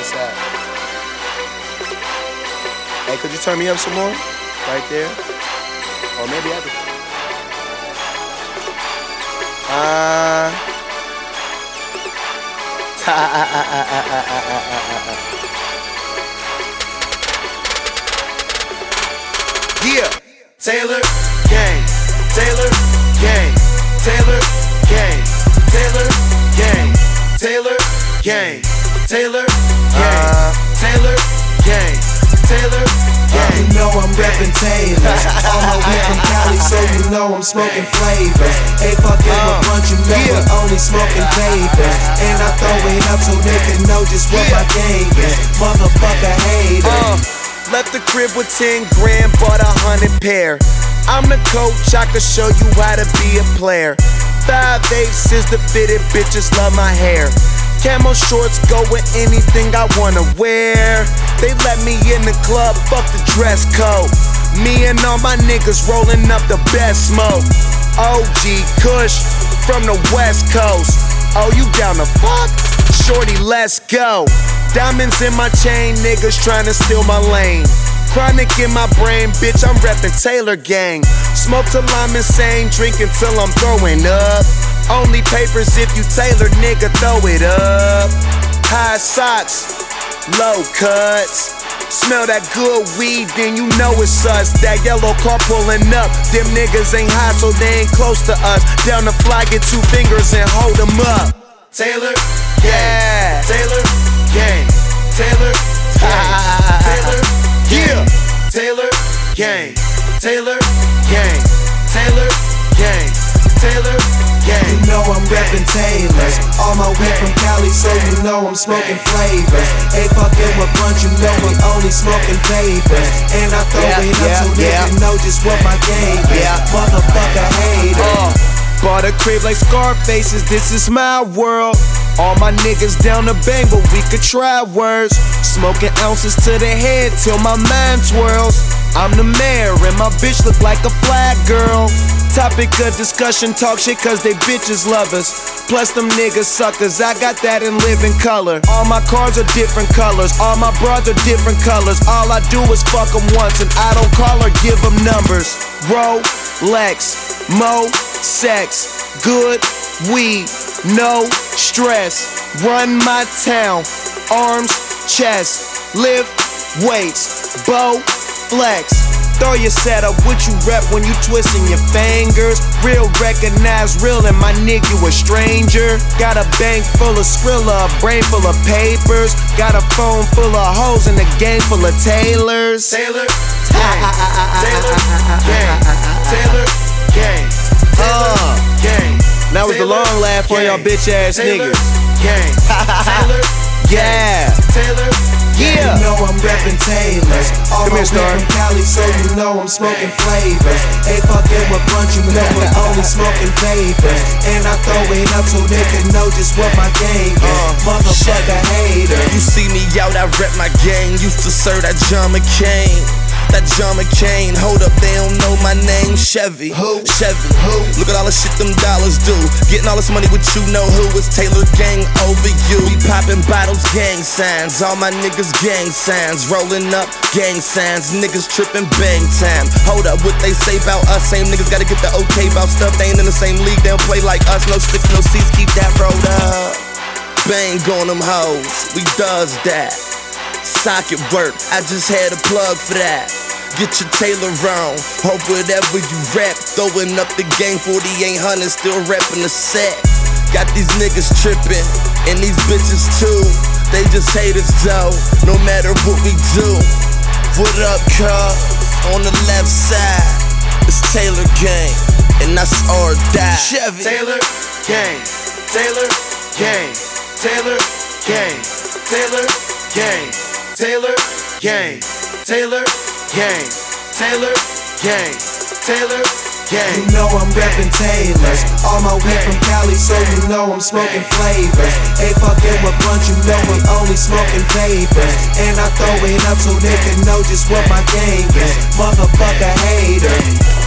What's that? Hey, could you turn me up some more? Right there. Or maybe I could. Yeah. Taylor Gang. Taylor Gang. Taylor Gang. Taylor Gang. Taylor Gang. Taylor Gang. Taylor Gang. Taylor Gang. You know I'm reppin' Taylor. On my way from Cali, so you know I'm smoking flavors. Ain't fucking with bunch, you know we only smoking papers. And I throw it up so they can know just what my game is. Motherfucker hater. Left the crib with 10 grand, bought 100 pair. I'm the coach, I can show you how to be a player. 5/8 is the fitted, bitches love my hair. Camo shorts go with anything I wanna wear. They let me in the club, fuck the dress code. Me and all my niggas rolling up the best smoke. OG Kush from the West Coast. Oh, you down to fuck? Shorty, let's go. Diamonds in my chain, niggas tryna steal my lane. Chronic in my brain, bitch, I'm reppin' Taylor Gang. Smoke till I'm insane, drinking till I'm throwing up. Only papers if you Taylor, nigga, throw it up. High socks, low cuts. Smell that good weed, then you know it's us. That yellow car pulling up. Them niggas ain't high, so they ain't close to us. Down the fly, get 2 fingers and hold them up. Taylor Gang. Taylor Gang. Taylor Gang. Taylor Gang. Taylor Gang. Taylor Gang. Taylor Gang. Taylor Gang. You know I'm reppin' Taylors. On my way from Cali, so you know I'm smoking flavors. Ain't fucking with bunch, you know we only smoking papers. And I throw it up so they can know just what my game is. Motherfucker hater. Bought a crib like Scarface's, this is my world. All my niggas down the bang, but we could try words. Smoking ounces to the head till my mind twirls. I'm the mayor and my bitch look like a flag girl. Topic of discussion, talk shit cause they bitches love us. Plus them niggas suckers, I got that in living color. All my cars are different colors, all my bras are different colors. All I do is fuck them once and I don't call or give them numbers. Rolex, mo, sex, good weed, no stress. Run my town, arms, chest, lift weights, bow, flex. Throw your setup, what you rep when you twisting your fingers. Real recognize real and my nigga you a stranger. Got a bank full of Skrilla, a brain full of papers. Got a phone full of hoes and a gang full of Taylors. Taylor Gang. Taylor Gang. Taylor Gang. Taylor Gang. That was the long laugh for y'all bitch ass niggas. Gang. Taylor Yeah. Taylor You know I'm reppin' Taylors. All my way from Cali, so you know I'm smoking flavors. Ain't fucking with bunch, you know we only smoking papers. And I throw it up so they can know just what my game is. Motherfucker hater. You see me out, I rep my gang. Used to serve that John McCain. That John McCain, hold up, they don't know my name. Chevy, Chevy, look at all the shit them dollars do. Getting all this money with you know who. It's Taylor Gang over you. We popping bottles, gang signs. All my niggas gang signs. Rolling up, gang signs. Niggas tripping bang time. Hold up, what they say about us. Same niggas gotta get the okay about stuff. They ain't in the same league, they don't play like us. No sticks, no seats, keep that rolled up. Bang on them hoes, we does that. Socket work, I just had a plug for that. Get your Taylor on, hope whatever you rap. Throwing up the gang 4800, still rapping the set. Got these niggas tripping, and these bitches too. They just hate us though, no matter what we do. What up, cuz? On the left side, it's Taylor Gang, and that's or die. Chevy. Taylor Gang. Taylor Gang. Taylor Gang. Taylor Gang. Taylor Gang. Taylor Gang. Taylor Gang. Taylor Gang. You know I'm reppin' Taylors. All my way from Cali, so you know I'm smoking flavors. Ain't fucking with bunch, you know we only smoking papers. And I throw it up so they can know just what my game is. Motherfucker hater.